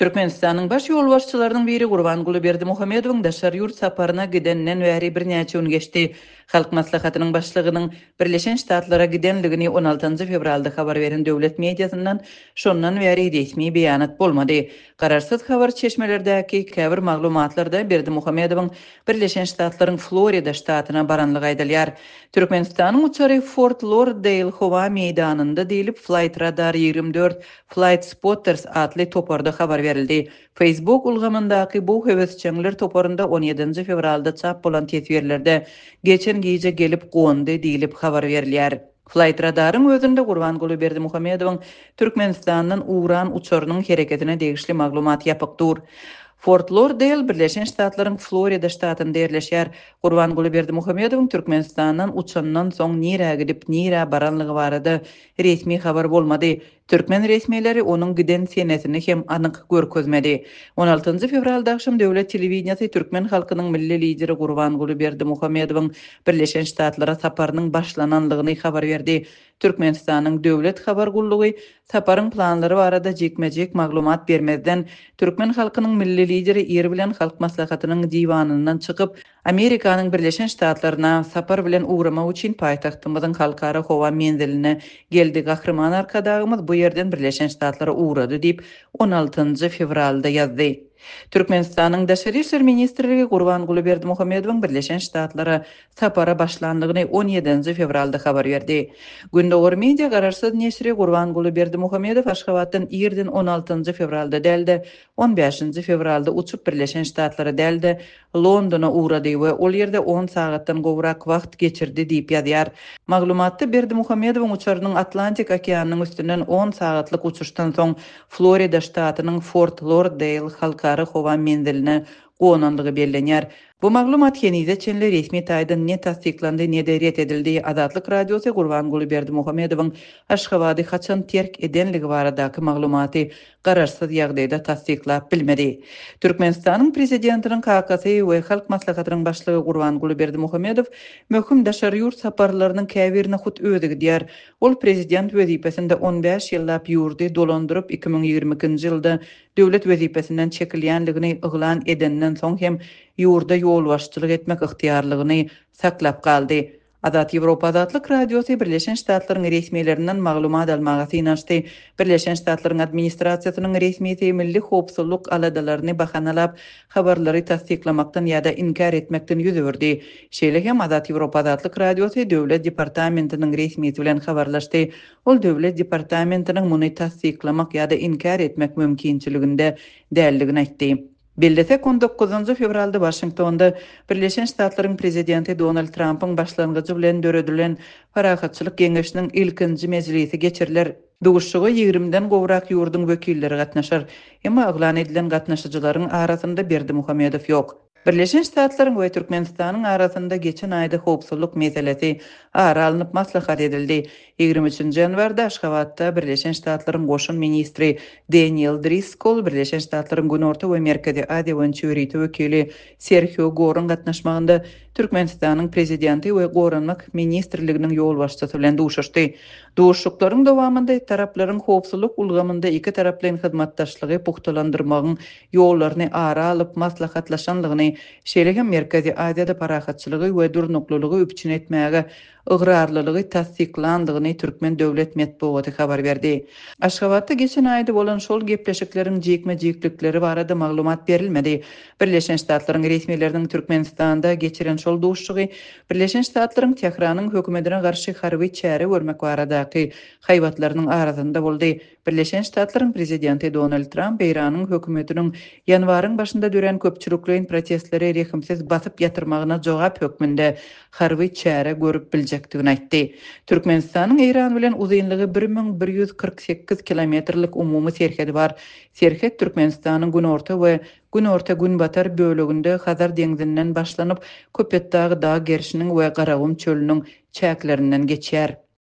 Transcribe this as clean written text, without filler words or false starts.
Türkmenistanyň baş ýol başçylarynyň biri Gurbanguly Berdimuhammedowyň daşary ýurt saparyna gidenden bäri bir näçe gün geçdi. Halk maslahatynyň başlygynyň Birleşen Ştatlara gidenligini 16 fevralda habar beren döwlet mediasyndan şondan bäri resmi beýanat bolmady. Gararsyz habar çeşmelerdäki käbir maglumatlarda Berdimuhammedowyň Birleşen Ştatlaryň Florida ştatyna baranlygy aýdylýar. Türkmenistanyň uçary Fort Lauderdale howa meýdanynda diýilip Flight Radar 24 Flight Spotters adly toporda habar berildi. Facebook ulgamyndaky bu höwesçiler toporunda 17 fevralda çap bolan tesbirlerde geçen gece gelip goňdy diýilip habar berilýär. Flight Radaryň özünde Gurbanguly Berdimuhammedowyň Türkmenistanyň uran uçarynyň hereketine degişli maglumat ýapykdyr. Fort Lauderdale Birleşen Ştatlaryň Florida ştatynda ýerleşýär. Gurbanguly Berdimuhammedowyň Türkmenistanyň uçandan soň nirä gidip nirä baranlygy barada resmi habar bolmady. Türkmen resmiýetleri onuň giden senetini hem anyk görkezmedi. 16 fevralda akşam döwlet telewizionyasy Türkmen halkynyň milli lideri Gurbanguly Berdimuhammedowyň Birleşen Ştatlara saparynyň başlananlygyny habar berdi. Türkmenistanyň döwlet habar gullugy saparyň planlary barada jekmejek maglumat bermezden Türkmen halkynyň milli lideri ýer bilen halk maslahatynyň diwanynyň çykyp Amerikanyň Birleşen Ştatlaryna sapar bilen uğrama üçin paýtagtymyzyň halkara howa menziline geldi. Gahrman arkadagymyz bu ýerden Birleşen Ştatlara uğrady diýip 16 fevralda ýazdy. Türkmenistanyň daşary işler ministrligi Gurbanguly Berdimuhammedowyň Birleşen Ştatlara sapara başlandygyny 17 fevralda habar berdi. Gündogor media gararsyz neşri Gurbanguly Berdimuhammedow Aşgabatdan ýerden 16 fevralda däldi, 15 fevralda uçup Birleşen Ştatlara däldi, Londona uğrady we ol ýerde 10 sagatdan gowrak wagt geçirdi diýip ýazýar. Maglumatda Berdimuhammedowyň uçarynyň Atlantik okeanynyň üstünden 10 sagatlyk uçuşdan soň Florida ştatynyň Fort Lauderdale halkara howa menziline gonanlygy bellenýär. Bu maglumat henüze çenli resmi taýdan ne tasdiklandy ne de ret edildi. Azatlyk radiosy Gurbanguly Berdimuhammedowyň Aşgabaty haçan terk edenligi baradaky maglumaty gararsyz ýagdaýda tasdiklap bilmedi. Türkmenistanyň prezidentiniň kakasy we halk maslahatynyň başlygy Gurbanguly Berdimuhammedow möhüm daşary ýurt saparlarynyň käbirini hut ödügi diýär. Ol prezident wezipesinde 15 ýyllap ýurdy dolandyryp 2022-nji ýylda döwlet wezipesinden çekilýänligini yglan edenden soň hem ýurda ýol başçylyk etmek ykhtiyarlygyny saklap galdy. Azat Ýewropa Azatlyk Radiosy Birleşen Ştatlaryň resmiýetlerinden maglumat almagy synanşdy. Birleşen Ştatlaryň administrasiýasynyň resmi milli howpsuzlyk aladalaryny bahanalap habarlary tasdiklamakdan ýa-da inkar etmekden ýüz berdi. Şeýle hem Azat Ýewropa Azatlyk Radiosy döwlet departamentiniň resmiýeti bilen habarlaşdy. Ol döwlet departamentiniň muny tasdiklamak ýa-da inkar etmek mümkinçiliginde däldigini aýtdy. Bildesek 19 fevralda Washingtonda Birleşen Ştatlaryň prezidenti Donald Trump'yň başlangıcı bilen döredilen parahatçylyk geňeşiniň ilkinji mejlisi geçiriler. Duguşygy 20-den gowrak ýurdun wekilleri gatnaşar. Emma aglan edilen gatnaşyjylaryň arasynda Berdimuhammedow ýok. Birleşen Ştatlaryň we Türkmenistanyň arasynda geçen aýda howpsuzlyk meselesi ara alınıp maslahat edildi. 23 ýanwarda Aşgabatda Birleşen Ştatlaryň goşun ministri Daniel Driscoll Birleşen Ştatlaryň Günorta we Merkezi Aziýa boýunça wekili Sergio Goran gatnaşmagynda Türkmenistanyň prezidenti we Goranlyk ministrliginiň ýol başçysy bilen duşuşdy. Duşuşlaryň dowamında taraplaryň howpsuzlyk ulgamynda iki taraplyň hyzmatdaşlygy puhtalandyrmagyň ýollaryny ara alyp maslahatlaşanlygyny, şeýle hem Merkezi Aziýada parahatçylygy we durnuklulygy üpçün etmäge ıgrarlylygy tasdiklandygyny Türkmen döwlet medeniýeti habar berdi. Aşgabatda geçen aýda bolan şol gepleşikleriň jekme-jeklikleri barada maglumat berilmedi. Birleşen Ştatlaryň resmiýetleriniň Türkmenistanda geçiren şol duşuşy Birleşen Ştatlaryň Tehranyň hökümetine garşy harby çäre görmek baradaky haýbatlarynyň arasynda boldy. Birleşen Ştatlaryň prezidenti Donald Trump Iranyň hökümetiniň ýanwaryň başynda dören köpçülikliň protestleri rehimsiz basyp ýatyrmagyna jogap hökmünde harby çäre görüp biljekdigini aýtdy. Türkmenistanyň Iran bilen uzunlygy 1148 kilometrlik umumy serhedi bar. Serhed Türkmenistanyň günorta we günbatar bölегinde Hazar deňzinden başlanyp Köpetdagy dag gerşiniň we Garagum çölüniň çäklerinden geçýär.